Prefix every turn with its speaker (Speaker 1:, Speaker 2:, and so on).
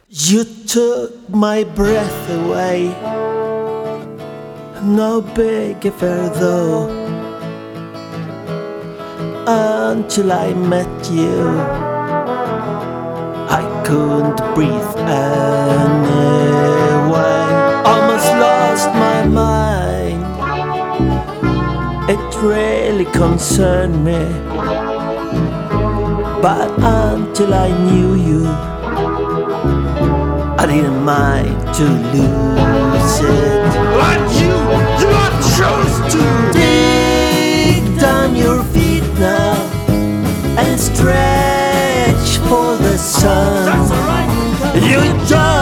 Speaker 1: You took my breath away. No big affair though, until I met you. I couldn't breathe anyway. Almost lost my mind. It really concerned me, but until I knew you, I didn't mind to lose it.
Speaker 2: But you have chose to
Speaker 1: dig down your feet now and stretch for the sun.
Speaker 2: That's alright.
Speaker 1: You